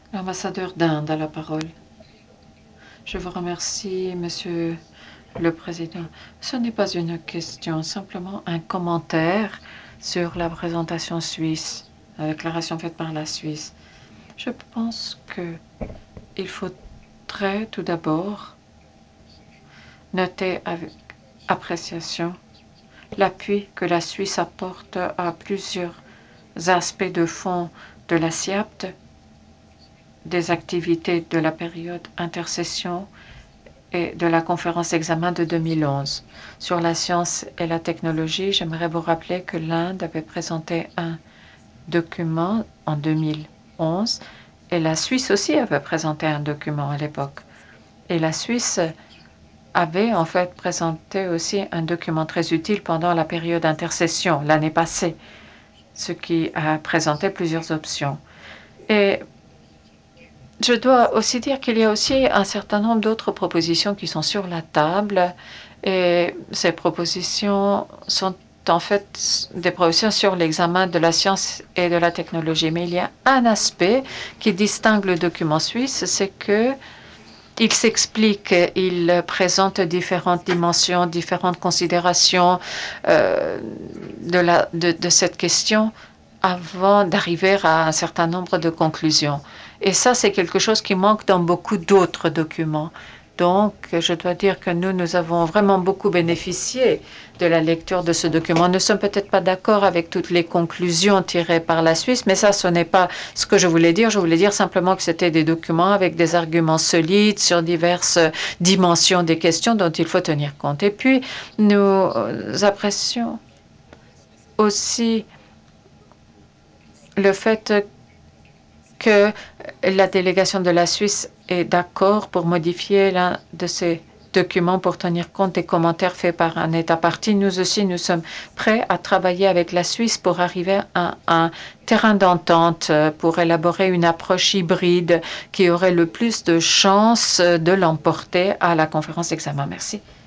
L'ambassadeur d'Inde a la parole. Je vous remercie, Monsieur le Président. Ce n'est pas une question, simplement un commentaire sur la présentation suisse, la déclaration faite par la Suisse. Je pense qu'il faudrait tout d'abord noter avec appréciation l'appui que la Suisse apporte à plusieurs aspects de fond de la CIAPT, des activités de la période intercession et de la conférence d'examen de 2011. Sur la science et la technologie, j'aimerais vous rappeler que l'Inde avait présenté un document en 2011 et la Suisse aussi avait présenté un document à l'époque. Et la Suisse avait en fait présenté aussi un document très utile pendant la période d'intercession l'année passée, ce qui a présenté plusieurs options. Et je dois aussi dire qu'il y a aussi un certain nombre d'autres propositions qui sont sur la table et ces propositions sont en fait des propositions sur l'examen de la science et de la technologie. Mais il y a un aspect qui distingue le document suisse, c'est que il s'explique, il présente différentes dimensions, différentes considérations de cette question avant d'arriver à un certain nombre de conclusions. Et ça, c'est quelque chose qui manque dans beaucoup d'autres documents. Donc, je dois dire que nous avons vraiment beaucoup bénéficié de la lecture de ce document. Nous ne sommes peut-être pas d'accord avec toutes les conclusions tirées par la Suisse, mais ça, ce n'est pas ce que je voulais dire. Je voulais dire simplement que c'était des documents avec des arguments solides sur diverses dimensions des questions dont il faut tenir compte. Et puis, nous apprécions aussi le fait que la délégation de la Suisse est d'accord pour modifier l'un de ces documents pour tenir compte des commentaires faits par un État partie. Nous aussi, nous sommes prêts à travailler avec la Suisse pour arriver à un terrain d'entente pour élaborer une approche hybride qui aurait le plus de chances de l'emporter à la conférence d'examen. Merci.